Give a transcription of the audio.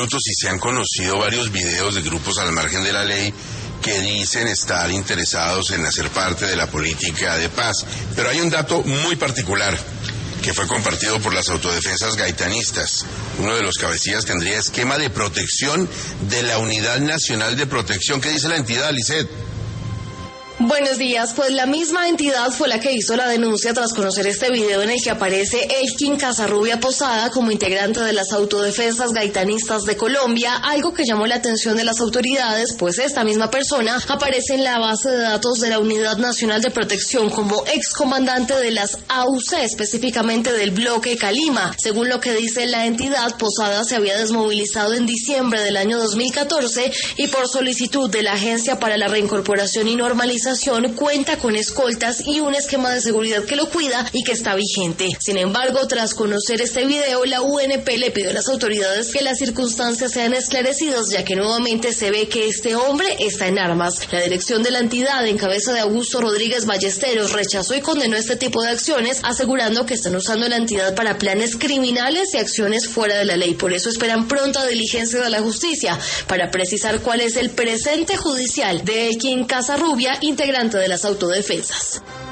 pregunto si se han conocido varios videos de grupos al margen de la ley que dicen estar interesados en hacer parte de la política de paz. Pero hay un dato muy particular que fue compartido por las autodefensas gaitanistas. Uno de los cabecillas tendría esquema de protección de la Unidad Nacional de Protección. ¿Qué dice la entidad, Lisset? Buenos días, pues la misma entidad fue la que hizo la denuncia tras conocer este video en el que aparece Elkin Casarrubia Posada como integrante de las autodefensas gaitanistas de Colombia, algo que llamó la atención de las autoridades, pues esta misma persona aparece en la base de datos de la Unidad Nacional de Protección como excomandante de las AUC, específicamente del bloque Calima. Según lo que dice la entidad, Posada se había desmovilizado en diciembre del año 2014 y por solicitud de la Agencia para la Reincorporación y Normalización cuenta con escoltas y un esquema de seguridad que lo cuida y que está vigente. Sin embargo, tras conocer este video, la UNP le pidió a las autoridades que las circunstancias sean esclarecidas, ya que nuevamente se ve que este hombre está en armas. La dirección de la entidad, en cabeza de Augusto Rodríguez Ballesteros, rechazó y condenó este tipo de acciones, asegurando que están usando la entidad para planes criminales y acciones fuera de la ley. Por eso esperan pronta diligencia de la justicia para precisar cuál es el presente judicial de Elkin Casarrubia, integrante de las autodefensas.